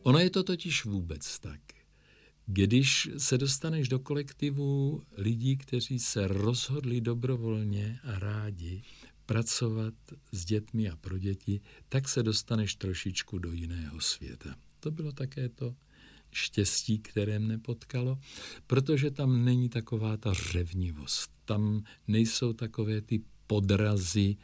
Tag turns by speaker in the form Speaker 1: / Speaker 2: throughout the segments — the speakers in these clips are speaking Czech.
Speaker 1: Ono je to totiž vůbec tak. Když se dostaneš do kolektivu lidí, kteří se rozhodli dobrovolně a rádi pracovat s dětmi a pro děti, tak se dostaneš trošičku do jiného světa. To bylo také to štěstí, které mne potkalo, protože tam není taková ta řevnivost. Tam nejsou takové ty podrazy,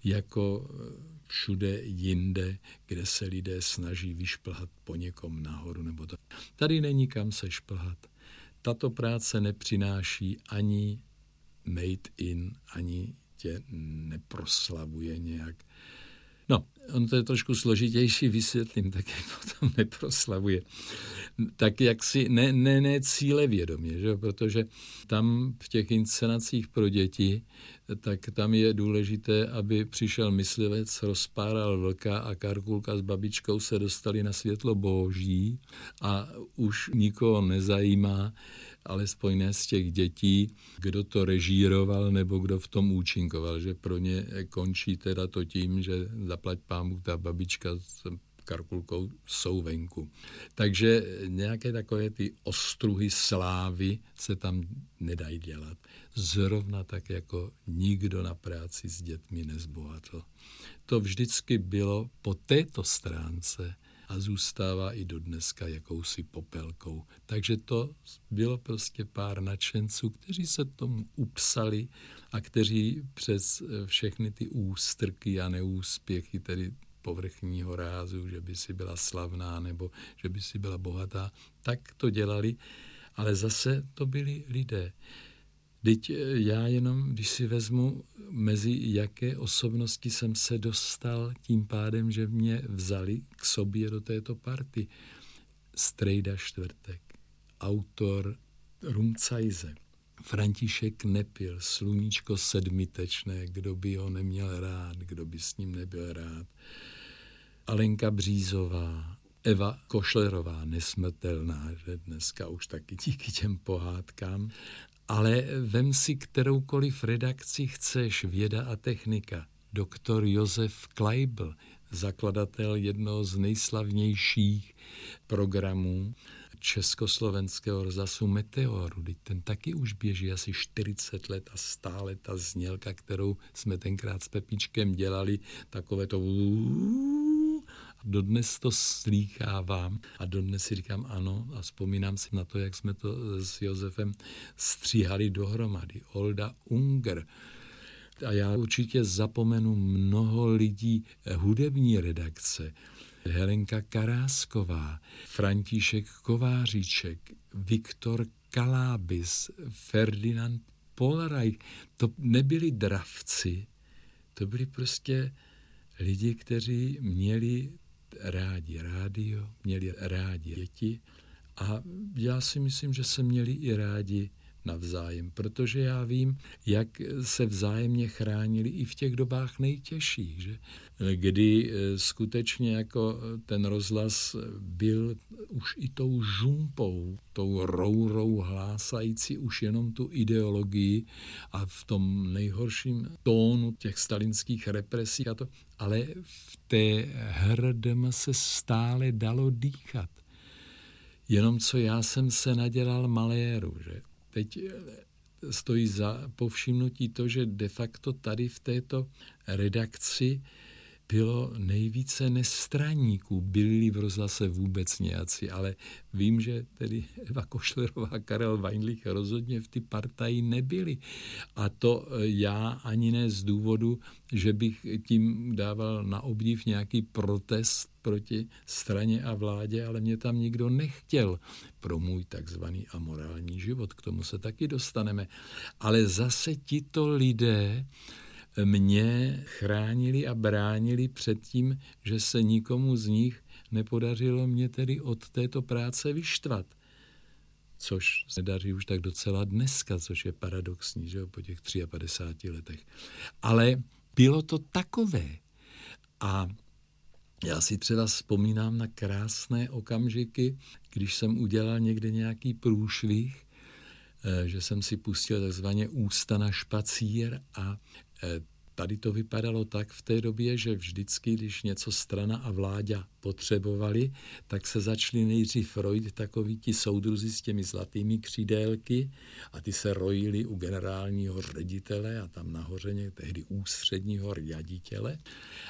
Speaker 1: jako všude jinde, kde se lidé snaží vyšplhat po někom nahoru. Nebo to. Tady není kam se šplhat. Tato práce nepřináší ani made in, ani tě neproslavuje nějak. No, on to je trošku složitější, vysvětlím, tak jak potom neproslavuje. Tak jak si, ne cílevědomě, že? Protože tam v těch inscenacích pro děti, tak tam je důležité, aby přišel myslivec, rozpáral vlka a Karkulka s babičkou se dostali na světlo boží a už nikoho nezajímá, alespoň ne z těch dětí, kdo to režíroval nebo kdo v tom účinkoval, že pro ně končí teda to tím, že zaplať pámu ta babička s Karkulkou jsou venku. Takže nějaké takové ty ostruhy slávy se tam nedají dělat. Zrovna tak, jako nikdo na práci s dětmi nezbohatl. To vždycky bylo po této stránce a zůstává i do dneska jakousi popelkou. Takže to bylo prostě pár nadšenců, kteří se tomu upsali a kteří přes všechny ty ústrky a neúspěchy, tedy povrchního rázu, že by si byla slavná nebo že by si byla bohatá, tak to dělali, ale zase to byli lidé. Vždyť já jenom, když si vezmu, mezi jaké osobnosti jsem se dostal tím pádem, že mě vzali k sobě do této party. Strejda Čtvrtek, autor Rumcajze, František Nepil, Sluníčko sedmitečné, kdo by ho neměl rád, kdo by s ním nebyl rád. Alenka Břízová, Eva Košlerová, nesmrtelná, že dneska už taky díky těm pohádkám. Ale vem si kteroukoliv redakci chceš, Věda a technika. Doktor Josef Kleibl, zakladatel jednoho z nejslavnějších programů československého rozhlasu Meteoru. Ten taky už běží asi 40 let a stále ta znělka, kterou jsme tenkrát s Pepíčkem dělali, takové to dodnes to slýchávám a dodnes si říkám ano a vzpomínám si na to, jak jsme to s Josefem stříhali dohromady. Olda Unger. A já určitě zapomenu mnoho lidí hudební redakce. Helenka Karásková, František Kováříček, Viktor Kalábis, Ferdinand Polaraj. To nebyli dravci, to byli prostě lidi, kteří měli rádi rádio, měli rádi děti a já si myslím, že se měli i rádi navzájem, protože já vím, jak se vzájemně chránili i v těch dobách nejtěžších, že? Kdy skutečně jako ten rozhlas byl už i tou žumpou, tou rourou hlásající už jenom tu ideologii a v tom nejhorším tónu těch stalinských represí a to, ale v té HRDM se stále dalo dýchat. Jenom co já jsem se nadělal maléru, že? Teď stojí za povšimnutí to, že de facto tady v této redakci bylo nejvíce nestraníků. Byli v rozhlase vůbec nějací, ale vím, že tedy Eva Košlerová a Karel Weinlich rozhodně v ty partaji nebyli. A to já ani ne z důvodu, že bych tím dával na obdiv nějaký protest proti straně a vládě, ale mě tam nikdo nechtěl pro můj takzvaný amorální život. K tomu se taky dostaneme. Ale zase tito lidé mě chránili a bránili před tím, že se nikomu z nich nepodařilo mě tedy od této práce vyštvat. Což se daří už tak docela dneska, což je paradoxní, že jo, po těch 53 letech. Ale bylo to takové. A já si třeba vzpomínám na krásné okamžiky, když jsem udělal někde nějaký průšvih, že jsem si pustil takzvaně ústa na špacír a tady to vypadalo tak v té době, že vždycky, když něco strana a vláda potřebovali, tak se začali nejdřív rojit takoví ti soudruzi s těmi zlatými křídélky a ty se rojili u generálního ředitele a tam nahoře tehdy ústředního řaditele.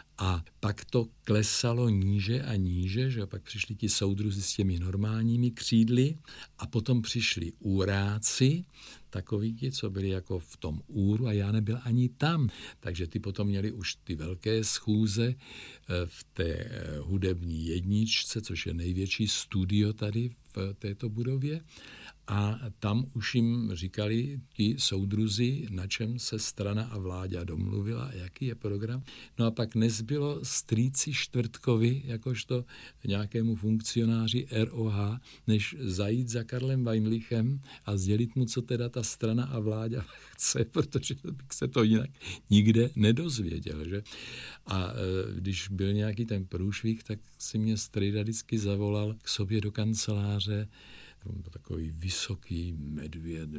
Speaker 1: A pak to klesalo níže a níže, že pak přišli ti soudruzi s těmi normálními křídly a potom přišli úráci, takoví ti, co byli jako v tom úru a já nebyl ani tam. Takže ty potom měli už ty velké schůze v té hudební jedničce, což je největší studio tady v této budově. A tam už jim říkali ti soudruzi, na čem se strana a vláda domluvila, jaký je program. No a pak nezbylo strýci Čtvrtkovi, jakožto nějakému funkcionáři ROH, než zajít za Karlem Weinlichem a sdělit mu, co teda ta strana a vláda chce, protože bych se to jinak nikde nedozvěděl. Že? A když byl nějaký ten průšvih, tak si mě strejda vždycky zavolal k sobě do kanceláře, takový vysoký medvěd,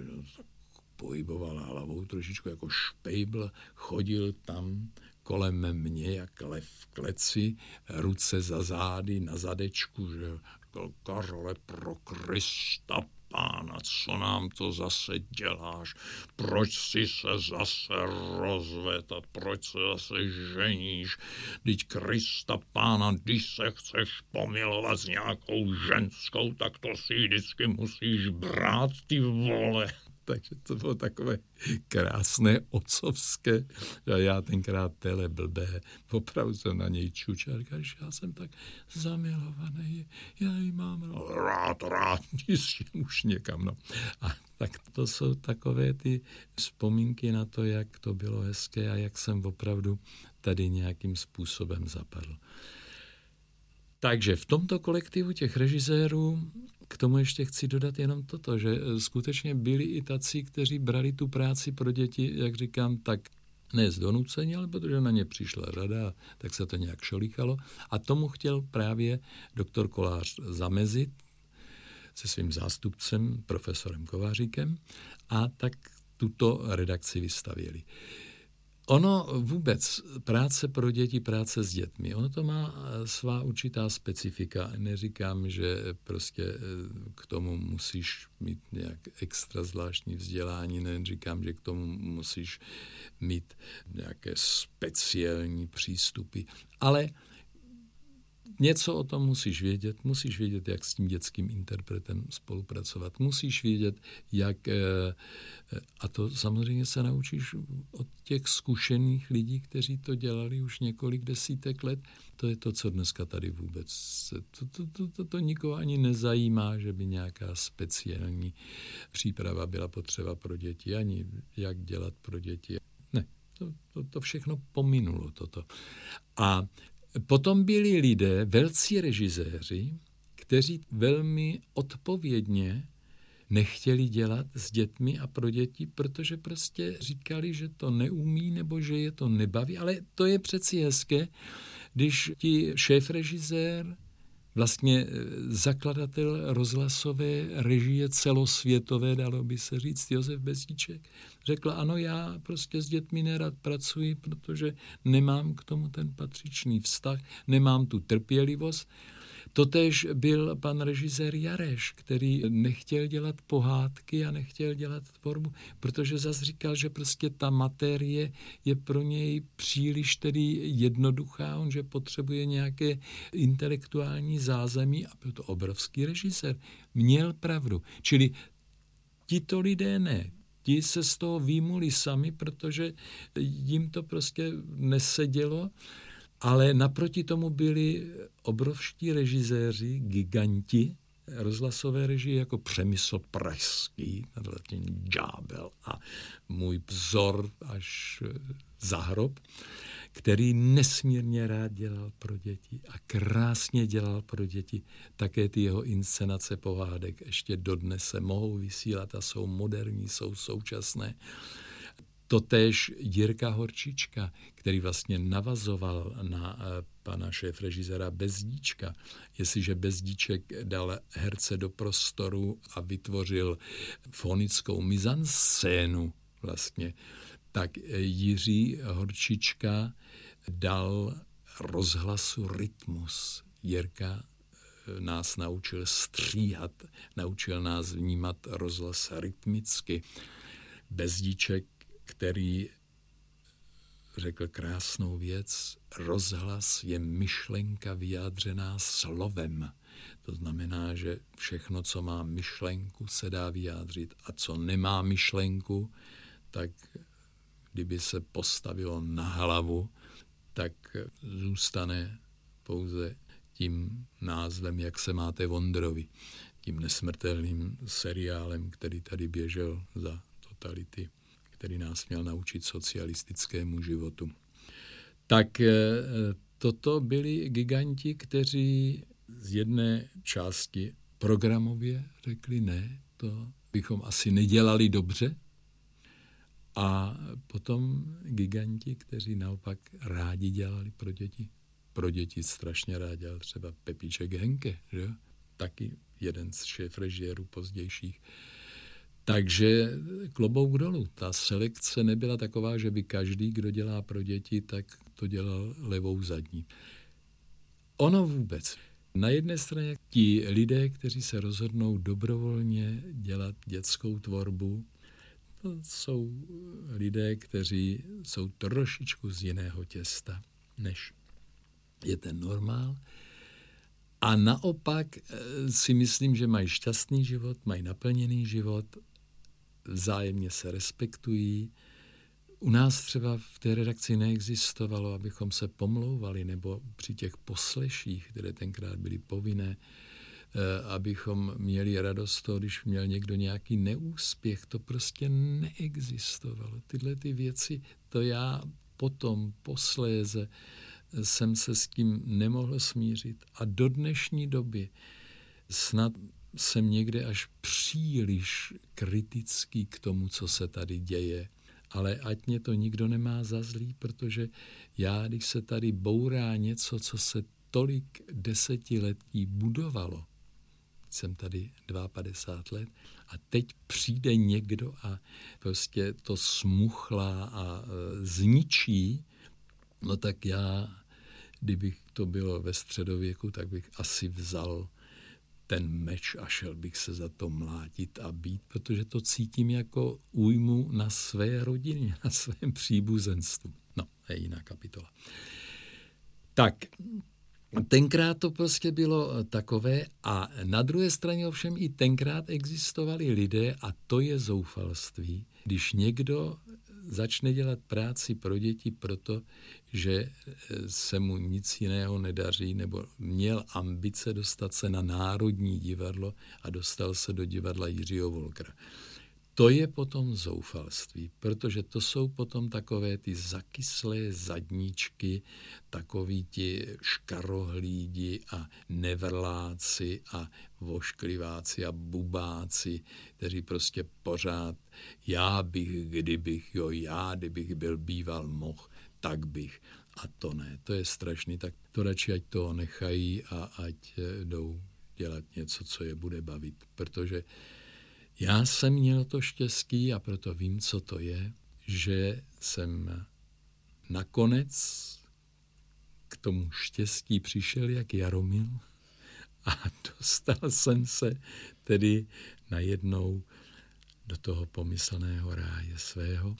Speaker 1: pohyboval hlavou trošičku jako špejbl, chodil tam kolem mě jak lev v kleci, ruce za zády, na zadečku, že Karle, pro Krista Pána, co nám to zase děláš? Proč si se zase rozvedl a proč se zase ženíš? Vždyť Krista Pána, když se chceš pomilovat s nějakou ženskou, tak to si vždycky musíš brát, ty vole. Takže to bylo takové krásné otcovské. A já tenkrát téhle blbé, opravdu jsem na něj čučel, že já jsem tak zamilovaný, já ji mám rád, jistě už někam. No. A tak to jsou takové ty vzpomínky na to, jak to bylo hezké a jak jsem opravdu tady nějakým způsobem zapadl. Takže v tomto kolektivu těch režisérů k tomu ještě chci dodat jenom toto, že skutečně byli i tací, kteří brali tu práci pro děti, jak říkám, tak ne z donucení, ale protože na ně přišla řada, tak se to nějak šolíchalo. A tomu chtěl právě doktor Kolář zamezit se svým zástupcem, profesorem Kováříkem, a tak tuto redakci vystavěli. Ono vůbec, práce pro děti, práce s dětmi, ono to má svá určitá specifika. Neříkám, že prostě k tomu musíš mít nějak extra zvláštní vzdělání, neříkám, že k tomu musíš mít nějaké speciální přístupy, ale něco o tom musíš vědět, jak s tím dětským interpretem spolupracovat, musíš vědět, jak, a to samozřejmě se naučíš od těch zkušených lidí, kteří to dělali už několik desítek let. To je to, co dneska tady vůbec, to nikoho ani nezajímá, že by nějaká speciální příprava byla potřeba pro děti, ani jak dělat pro děti. Ne, to všechno pominulo toto. A potom byli lidé, velcí režiséři, kteří velmi odpovědně nechtěli dělat s dětmi a pro děti, protože prostě říkali, že to neumí nebo že je to nebaví. Ale to je přeci hezké, když ti šéfrežisér, vlastně zakladatel rozhlasové režie celosvětové, dalo by se říct, Josef Bezdíček, řekl, ano, já prostě s dětmi nerad pracuji, protože nemám k tomu ten patřičný vztah, nemám tu trpělivost. Totéž byl pan režisér Jareš, který nechtěl dělat pohádky a nechtěl dělat tvorbu, protože zase říkal, že prostě ta materie je pro něj příliš tedy jednoduchá, on že potřebuje nějaké intelektuální zázemí a byl to obrovský režisér. Měl pravdu. Čili tito lidé ne. Ti se z toho výmuli sami, protože jim to prostě nesedělo. Ale naproti tomu byli obrovští režiséři, giganti rozhlasové režie jako Přemysl Pražský, Ďábel a můj vzor až za hrob, který nesmírně rád dělal pro děti a krásně dělal pro děti. Také ty jeho inscenace pohádek ještě dodnes se mohou vysílat a jsou moderní, jsou současné. Totéž Jirka Horčička, který vlastně navazoval na pana šéfrežiséra Bezdíčka. Jestliže Bezdíček dal herce do prostoru a vytvořil fonickou mizanscénu vlastně tak Jiří Horčička dal rozhlasu rytmus. Jirka nás naučil stříhat, naučil nás vnímat rozhlas rytmicky. Bezdíček, který řekl krásnou věc, rozhlas je myšlenka vyjádřená slovem. To znamená, že všechno, co má myšlenku, se dá vyjádřit a co nemá myšlenku, tak kdyby se postavilo na hlavu, tak zůstane pouze tím názvem, jak se máte Vondrovi, tím nesmrtelným seriálem, který tady běžel za totality, který nás měl naučit socialistickému životu. Tak toto byli giganti, kteří z jedné části programově řekli ne, to bychom asi nedělali dobře. A potom giganti, kteří naopak rádi dělali pro děti. Pro děti strašně rád dělal třeba Pepíček Henke, že jo? Taky jeden z šéfrežierů pozdějších. Takže klobouk dolů. Ta selekce nebyla taková, že by každý, kdo dělá pro děti, tak to dělal levou zadní. Ono vůbec. Na jedné straně ti lidé, kteří se rozhodnou dobrovolně dělat dětskou tvorbu, to jsou lidé, kteří jsou trošičku z jiného těsta, než je ten normál. A naopak si myslím, že mají šťastný život, mají naplněný život, vzájemně se respektují. U nás třeba v té redakci neexistovalo, abychom se pomlouvali, nebo při těch posleších, které tenkrát byly povinné, abychom měli radost toho, když měl někdo nějaký neúspěch. To prostě neexistovalo. Tyhle ty věci, to já potom, posléze, jsem se s tím nemohl smířit. A do dnešní doby snad jsem někde až příliš kritický k tomu, co se tady děje. Ale ať mě to nikdo nemá za zlý, protože já, když se tady bourá něco, co se tolik desetiletí budovalo, jsem tady 52 let a teď přijde někdo a prostě to smuchlá a zničí, no tak já, kdybych to bylo ve středověku, tak bych asi vzal ten meč a šel bych se za to mlátit a bít, protože to cítím jako újmu na své rodině, na svém příbuzenstvu. No, je jiná kapitola. Tak, tenkrát to prostě bylo takové a na druhé straně ovšem i tenkrát existovali lidé a to je zoufalství, když někdo začne dělat práci pro děti proto, že se mu nic jiného nedaří, nebo měl ambice dostat se na Národní divadlo a dostal se do divadla Jiřího Wolkera. To je potom zoufalství, protože to jsou potom takové ty zakyslé zadníčky, takoví ti škarohlídi a nevrláci a voškliváci a bubáci, kteří prostě pořád já kdybych byl býval mohl, tak bych. A to ne, to je strašný, tak to radši ať toho nechají a ať jdou dělat něco, co je bude bavit, protože já jsem měl to štěstí a proto vím, co to je, že jsem nakonec k tomu štěstí přišel jak Jaromil a dostal jsem se tedy najednou do toho pomyslného ráje svého.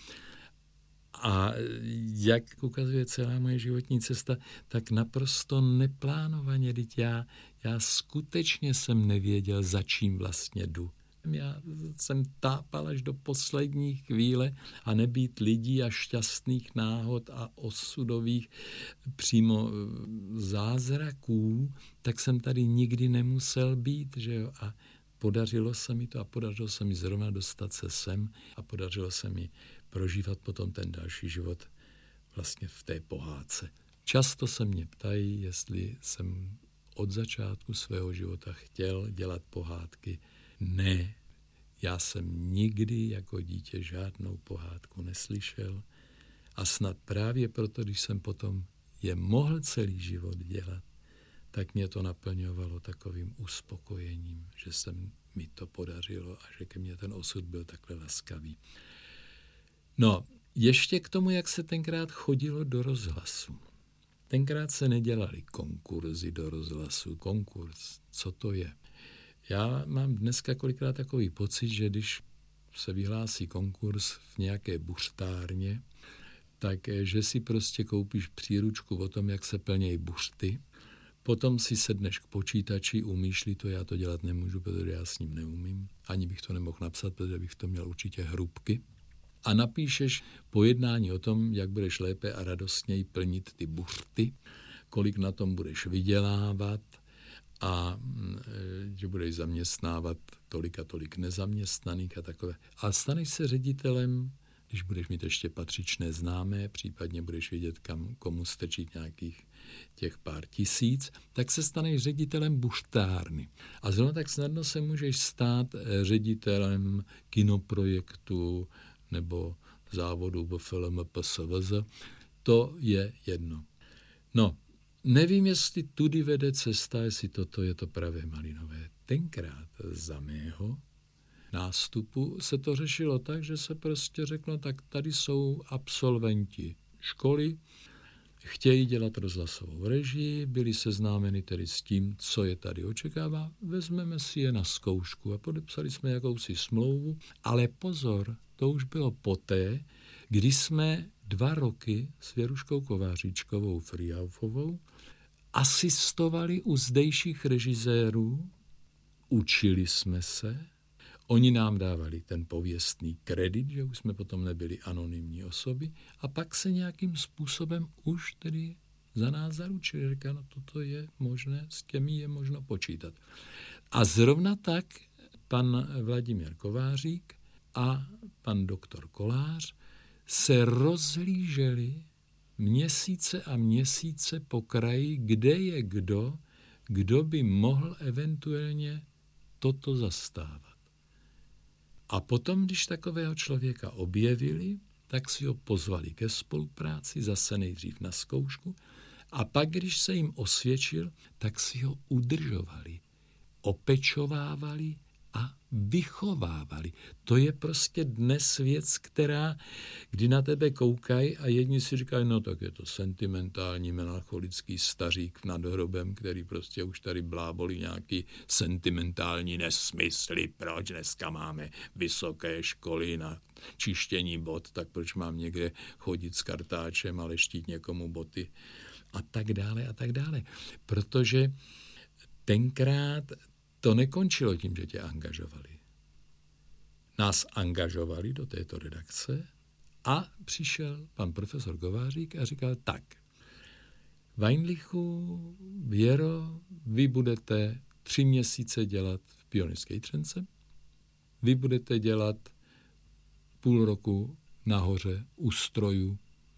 Speaker 1: A jak ukazuje celá moje životní cesta, tak naprosto neplánovaně, já skutečně jsem nevěděl, za čím vlastně jdu. Já jsem tápal až do poslední chvíle a nebýt lidí a šťastných náhod a osudových přímo zázraků, tak jsem tady nikdy nemusel být, že jo? A podařilo se mi to a podařilo se mi zrovna dostat se sem a podařilo se mi prožívat potom ten další život vlastně v té pohádce. Často se mě ptají, jestli jsem od začátku svého života chtěl dělat pohádky. Ne, já jsem nikdy jako dítě žádnou pohádku neslyšel a snad právě proto, když jsem potom je mohl celý život dělat, tak mě to naplňovalo takovým uspokojením, že se mi to podařilo a že ke mně ten osud byl takhle laskavý. No, Ještě k tomu, jak se tenkrát chodilo do rozhlasu. Tenkrát se nedělaly konkurzy do rozhlasu. Konkurs, co to je? Já mám dneska kolikrát takový pocit, že když se vyhlásí konkurs v nějaké buřtárně, tak že si prostě koupíš příručku o tom, jak se plnějí buřty, potom si sedneš k počítači, umíš-li to, já to dělat nemůžu, protože já s ním neumím, ani bych to nemohl napsat, protože bych to měl určitě hrubky. A napíšeš pojednání o tom, jak budeš lépe a radostněji plnit ty buřty, kolik na tom budeš vydělávat a že budeš zaměstnávat tolik a tolik nezaměstnaných a takové. A staneš se ředitelem, když budeš mít ještě patřičné známé, případně budeš vědět, komu strčit nějakých těch pár tisíc, tak se staneš ředitelem buřtárny. A zrovna tak snadno se můžeš stát ředitelem kinoprojektu nebo závodu BFLM PSVZ. To je jedno. No, nevím, jestli tudy vede cesta, jestli toto je to pravé Malinové. Tenkrát za mého nástupu se to řešilo tak, že se prostě řeklo, tak tady jsou absolventi školy, chtějí dělat rozhlasovou režii, byli seznámeni tedy s tím, co je tady očekává, vezmeme si je na zkoušku a podepsali jsme jakousi smlouvu, ale pozor, to už bylo poté, kdy jsme 2 roky s Věruškou Kováříčkovou Frýhaufovou asistovali u zdejších režisérů, učili jsme se, oni nám dávali ten pověstný kredit, že už jsme potom nebyli anonymní osoby a pak se nějakým způsobem už tedy za nás zaručili. Říká, no toto je možné, s těmi je možno počítat. A zrovna tak pan Vladimír Kovářík a pan doktor Kolář se rozhlíželi měsíce a měsíce po kraji, kde je kdo by mohl eventuálně toto zastávat. A potom, když takového člověka objevili, tak si ho pozvali ke spolupráci, zase nejdřív na zkoušku, a pak, když se jim osvědčil, tak si ho udržovali, opečovávali a vychovávali. To je prostě dnes věc, která, kdy na tebe koukají a jedni si říkají, no tak je to sentimentální, melancholický stařík nad hrobem, který prostě už tady blábolí nějaký sentimentální nesmysly, proč dneska máme vysoké školy na čištění bot, tak proč mám někde chodit s kartáčem a leštít někomu boty a tak dále a tak dále. Protože tenkrát to nekončilo tím, že tě angažovali. Nás angažovali do této redakce a přišel pan profesor Kovářík a říkal, tak, Weinlichu, Věro, vy budete 3 měsíce dělat v Pionýrské Jitřence, vy budete dělat půl roku nahoře u strojů,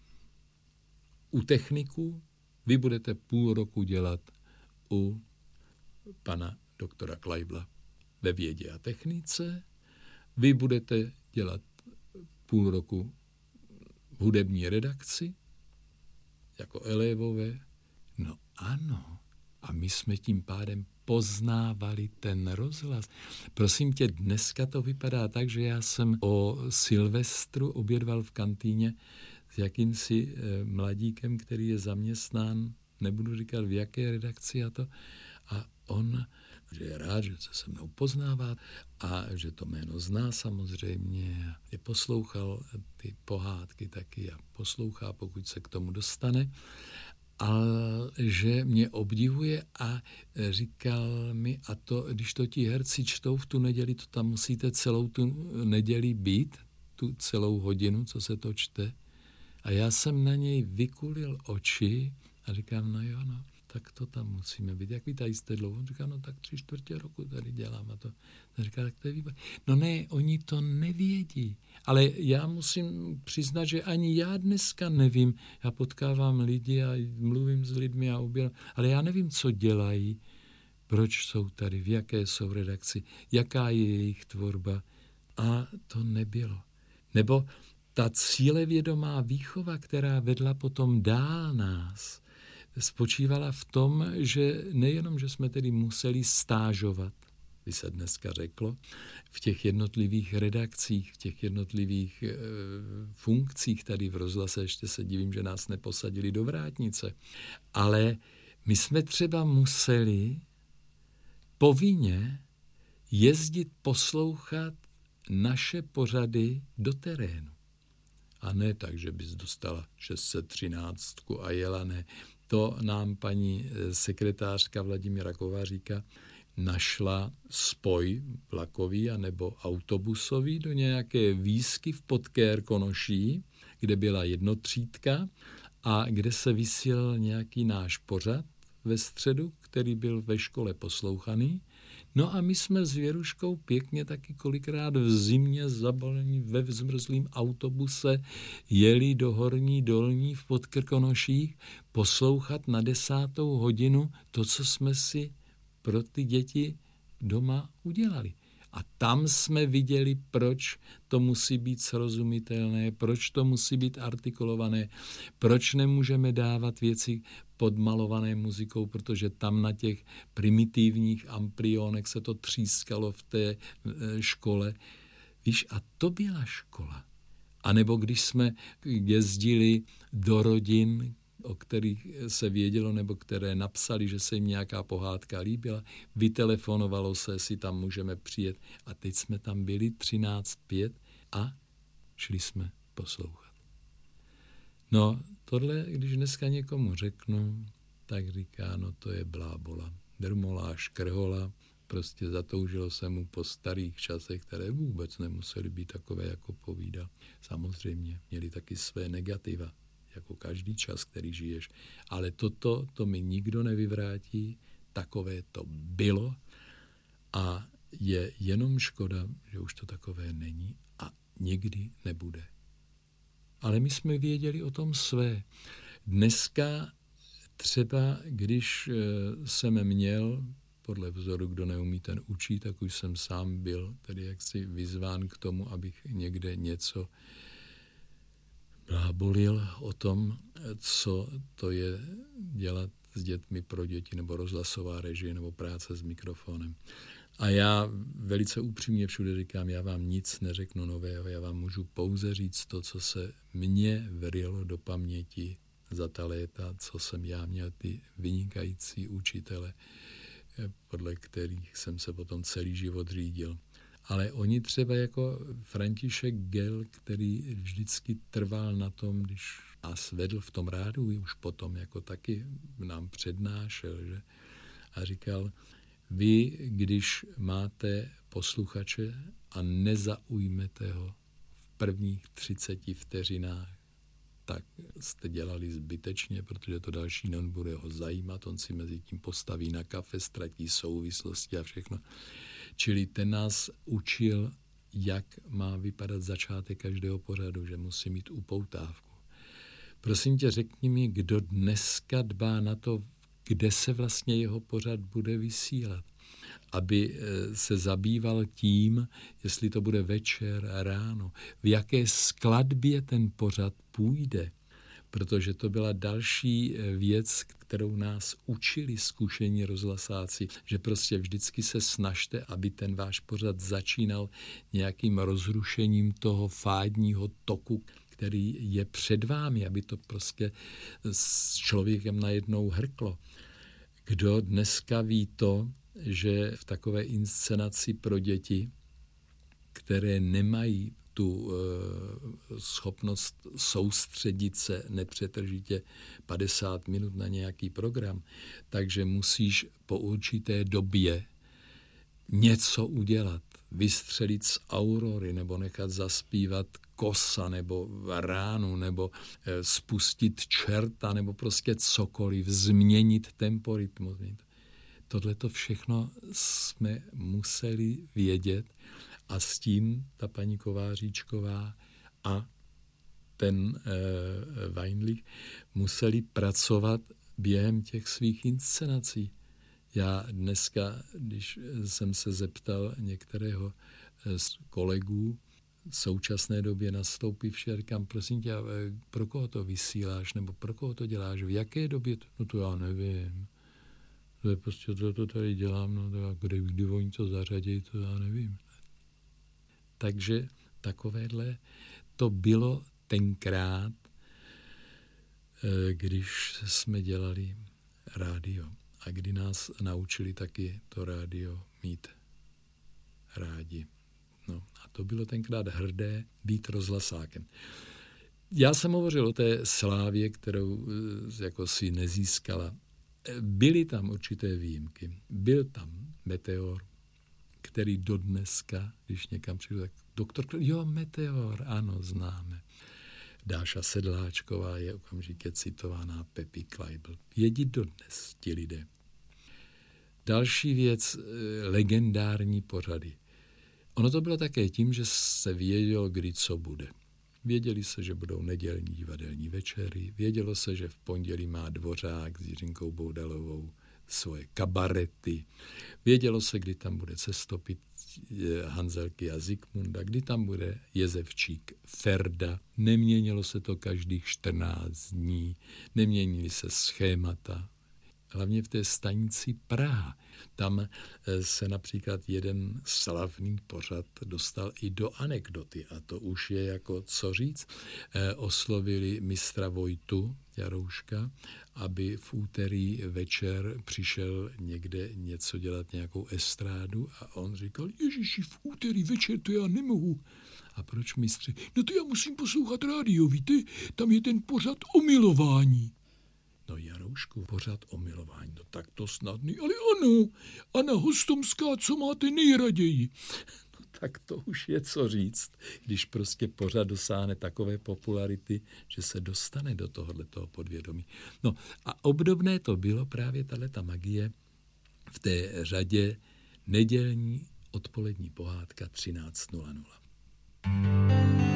Speaker 1: u techniků, vy budete půl roku dělat u pana doktora Kleibla ve vědě a technice, vy budete dělat půl roku v hudební redakci, jako elevové. No ano, a my jsme tím pádem poznávali ten rozhlas. Prosím tě, dneska to vypadá tak, že já jsem o Silvestru obědval v kantýně s jakýmsi mladíkem, který je zaměstnán, nebudu říkat v jaké redakci a on, že je rád, že se mnou poznává a že to jméno zná samozřejmě. Je poslouchal ty pohádky taky a poslouchá, pokud se k tomu dostane. A že mě obdivuje a říkal mi, a to, když to ti herci čtou v tu neděli, to tam musíte celou tu neděli být, tu celou hodinu, co se to čte. A já jsem na něj vykulil oči a říkám, no jo, no, tak to tam musíme být. Jak vy tady jste dlouho? On říká, no tak 3/4 roku tady dělám a to. On říká, tak to je výborné. No ne, oni to nevědí. Ale já musím přiznat, že ani já dneska nevím. Já potkávám lidi a mluvím s lidmi a oběrám, ale já nevím, co dělají, proč jsou tady, v jaké jsou redakci, jaká je jejich tvorba. A to nebylo. Nebo ta cílevědomá výchova, která vedla potom dál nás, spočívala v tom, že nejenom, že jsme tedy museli stážovat, by se dneska řeklo, v těch jednotlivých redakcích, v těch jednotlivých funkcích tady v rozhlase. Ještě se divím, že nás neposadili do vrátnice. Ale my jsme třeba museli povinně jezdit poslouchat naše pořady do terénu. A ne tak, že bys dostala 613 a jela, ne. To nám paní sekretářka Vladimíra Kováříka našla spoj vlakový anebo autobusový do nějaké výsky v Podkérkonoší, kde byla jednotřídka a kde se vysílal nějaký náš pořad ve středu, který byl ve škole poslouchaný. No a my jsme s Věruškou pěkně taky kolikrát v zimě zabalení ve zmrzlým autobuse jeli do Horní Dolní v Podkrkonoších poslouchat na 10. hodinu to, co jsme si pro ty děti doma udělali. A tam jsme viděli, proč to musí být srozumitelné, proč to musí být artikulované, proč nemůžeme dávat věci podmalované muzikou, protože tam na těch primitivních amplionech se to třískalo v té škole. Víš, a to byla škola. A nebo když jsme jezdili do rodin, o kterých se vědělo, nebo které napsali, že se jim nějaká pohádka líbila, vytelefonovalo se, jestli tam můžeme přijet. A teď jsme tam byli 13:05 a šli jsme poslouchat. No, tohle, když dneska někomu řeknu, tak říká, no to je blábola. Drmolá, škrhola, prostě zatoužilo se mu po starých časech, které vůbec nemusely být takové, jako povídal. Samozřejmě měli taky své negativa, jako každý čas, který žiješ. Ale to mi nikdo nevyvrátí, takové to bylo a je jenom škoda, že už to takové není a nikdy nebude. Ale my jsme věděli o tom své. Dneska třeba, když jsem měl, podle vzoru, kdo neumí, ten učí, tak už jsem sám byl tedy jaksi vyzván k tomu, abych někde něco blábolil o tom, co to je dělat s dětmi pro děti, nebo rozhlasová režie, nebo práce s mikrofonem. A já velice upřímně všude říkám, já vám nic neřeknu nového, já vám můžu pouze říct to, co se mně vrylo do paměti za ta léta, co jsem já měl, ty vynikající učitele, podle kterých jsem se potom celý život řídil. Ale oni třeba jako František Gell, který vždycky trval na tom, když nás vedl v tom rádu, už potom jako taky nám přednášel, že? A říkal, vy, když máte posluchače a nezaujmete ho v prvních 30 vteřinách, tak jste dělali zbytečně, protože to další nebude ho zajímat, on si mezi tím postaví na kafe, ztratí souvislosti a všechno. Čili ten nás učil, jak má vypadat začátek každého pořadu, že musí mít upoutávku. Prosím tě, řekni mi, kdo dneska dbá na to, kde se vlastně jeho pořad bude vysílat, aby se zabýval tím, jestli to bude večer a ráno, v jaké skladbě ten pořad půjde, protože to byla další věc, kterou nás učili zkušení rozhlasáci, že prostě vždycky se snažte, aby ten váš pořad začínal nějakým rozrušením toho fádního toku, který je před vámi, aby to prostě s člověkem najednou hrklo. Kdo dneska ví to, že v takové inscenaci pro děti, které nemají tu schopnost soustředit se nepřetržitě 50 minut na nějaký program, takže musíš po určité době něco udělat, vystřelit z aurory, nebo nechat zaspívat kosa, nebo ránu, nebo spustit čerta, nebo prostě cokoliv, změnit tempo rytmu. Tohle to všechno jsme museli vědět a s tím ta paní Kováříčková a ten Weinlich museli pracovat během těch svých inscenací. Já dneska, když jsem se zeptal některého z kolegů v současné době nastoupivše, říkám, prosím tě, pro koho to vysíláš, nebo pro koho to děláš, v jaké době? No to já nevím. To prostě to tady dělám, no tak kdy oni to zařadí, to já nevím. Takže takovéhle to bylo tenkrát, když jsme dělali rádio a kdy nás naučili taky to rádio mít rádi. No a to bylo tenkrát hrdé být rozhlasákem. Já jsem hovořil o té slávě, kterou jako si nezískala. Byly tam určité výjimky. Byl tam Meteor, který dodneska, když někam přijdu, tak doktor, jo, Meteor, ano, známe. Dáša Sedláčková je okamžitě citovaná, Pepi Kleibl. Jedí dodnes ti lidé. Další věc, legendární pořady. Ono to bylo také tím, že se vědělo, kdy co bude. Věděli se, že budou nedělní divadelní večery, vědělo se, že v pondělí má Dvořák s Jiřinkou Boudalovou svoje kabarety, vědělo se, kdy tam bude Cestopit Hanzelky a Zikmunda, kdy tam bude Jezevčík Ferda, neměnilo se to každých 14 dní, neměnily se schémata, hlavně v té stanici Praha. Tam se například jeden slavný pořad dostal i do anekdoty a to už je jako co říct. Oslovili mistra Vojtu Jarouška, aby v úterý večer přišel někde něco dělat, nějakou estrádu a on říkal, Ježiši, v úterý večer to já nemohu. A proč, mistře? No to já musím poslouchat rádio, víte? Tam je ten pořad o milování. No Jaroušku, pořád o milování, no tak to snadný, ale ano, Anna Hostomská, co máte nejraději? No tak to už je co říct, když prostě pořád dosáhne takové popularity, že se dostane do tohoto podvědomí. No a obdobné to bylo právě tato magie v té řadě nedělní odpolední pohádka 13:00.